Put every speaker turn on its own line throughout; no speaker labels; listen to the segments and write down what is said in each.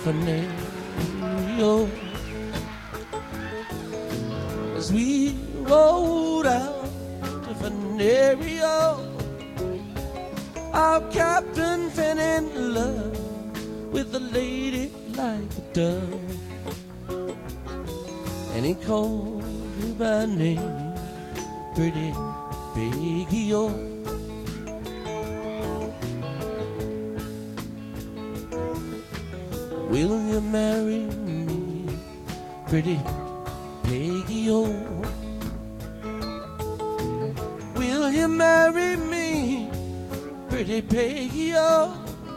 Venerio. As we rode out to Venerio, our captain fell in love with a lady like a dove, and he called her by name, Pretty Peggy-O. Will you marry me, Pretty Peggy-O? Will you marry me, Pretty Peggy-O?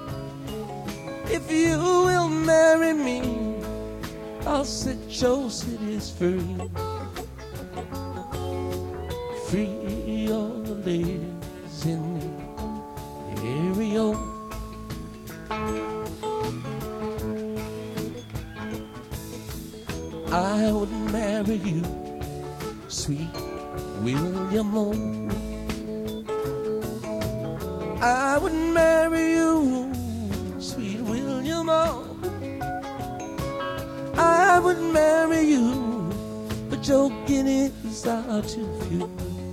If you will marry me, I'll set your cities free. Free all the ladies in the area. I would marry you, sweet William O. I would marry you, sweet William O. I would marry you, but your guineas are too few,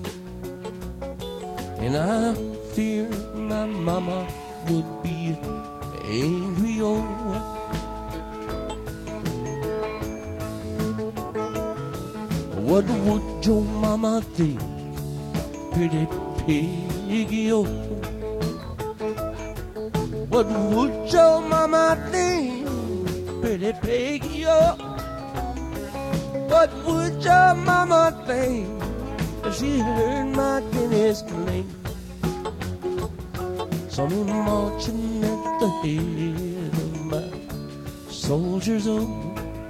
and I fear my mama would be angry. Oh, what would your mama think, Pretty Peggy-O? What would your mama think, Pretty Peggy-O? What would your mama think if she heard my guineas clink? Some marching at the head of my soldiers. Oh,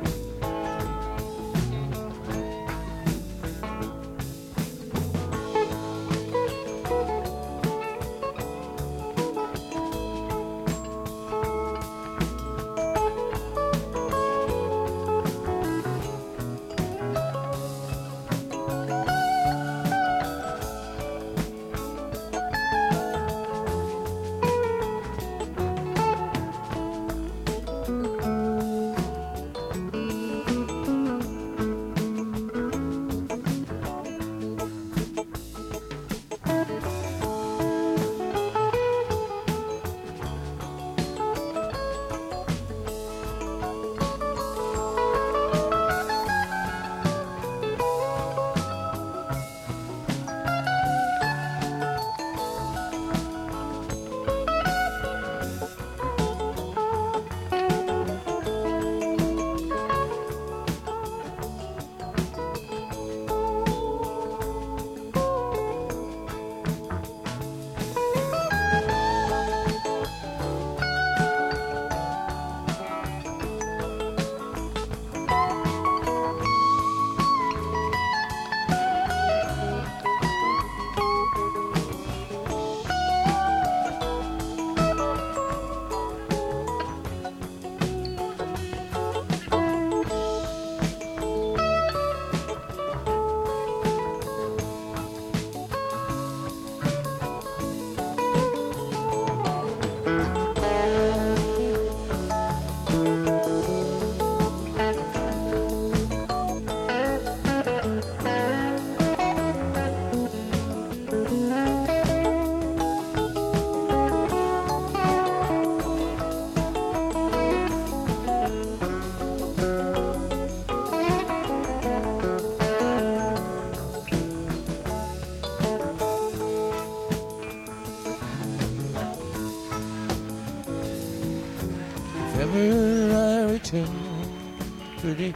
ever I return, Pretty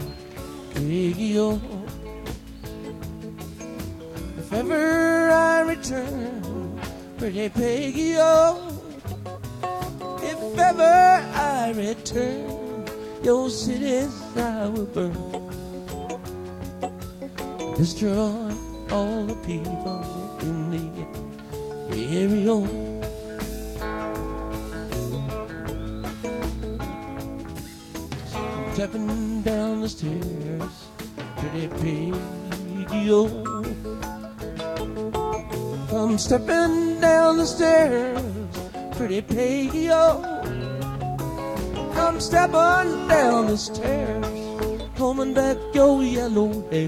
Peggy-O. If ever I return, Pretty Peggy-O. If ever I return, your cities I will burn, destroy all the people in the area. Stepping down the stairs, Pretty Peggy-O. I'm stepping down the stairs, Pretty Peggy-O. come stepping down the stairs, combing back your yellow hair.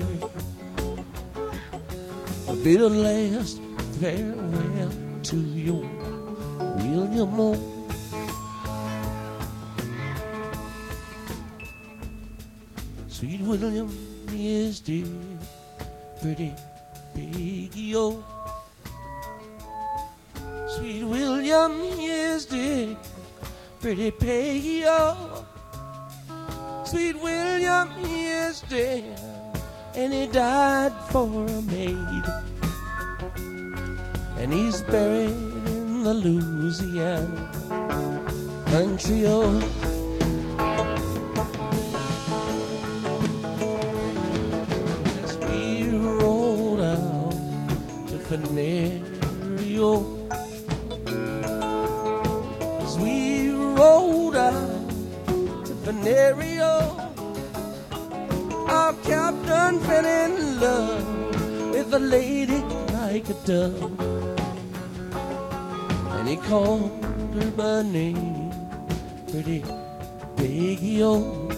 A bit of last farewell to your William O. Sweet William is dead, pretty Peggy O. Sweet William is dead, pretty Peggy O. Sweet William is dead, and he died for a maid. And he's buried in the Louisiana country road. As we rode out to Venerio, as we rode out to Venerio, our captain fell in love with a lady like a dove, and he called her by name, pretty Peggy O.